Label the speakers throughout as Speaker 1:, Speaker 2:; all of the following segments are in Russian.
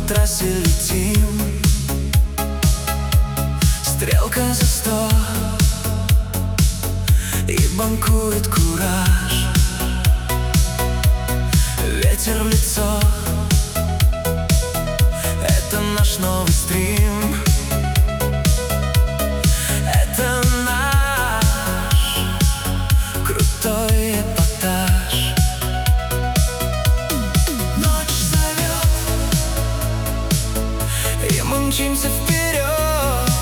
Speaker 1: трассе летим, стрелка за 100, и банкует кураж. Ветер в лицо, это наш новый стрим, это наш крутой эпатаж. Ночь зовет, и мы мчимся вперед.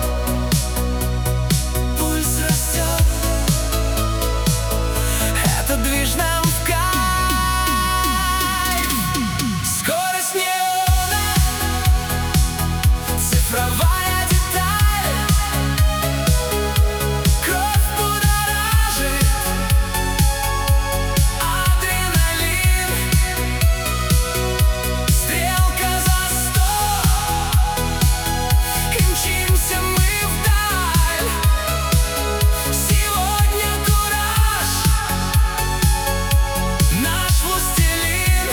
Speaker 1: Пульс растет, это движ нам в кайф. Скорость неона, цифровая деталь, кровь будоражит, адреналин, стрелка за 100, и мчимся мы вдаль. Сегодня кураж, наш властелин.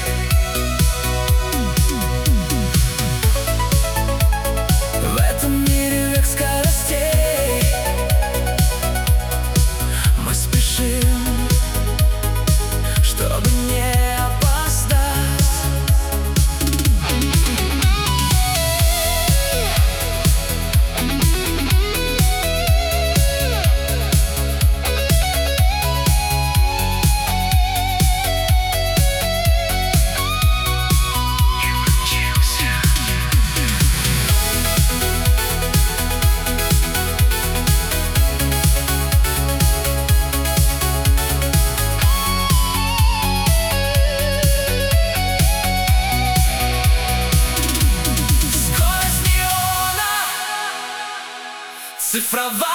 Speaker 1: В этом мире век скоростей, мы спешим, чтобы не опоздать. Скорость неона, цифровая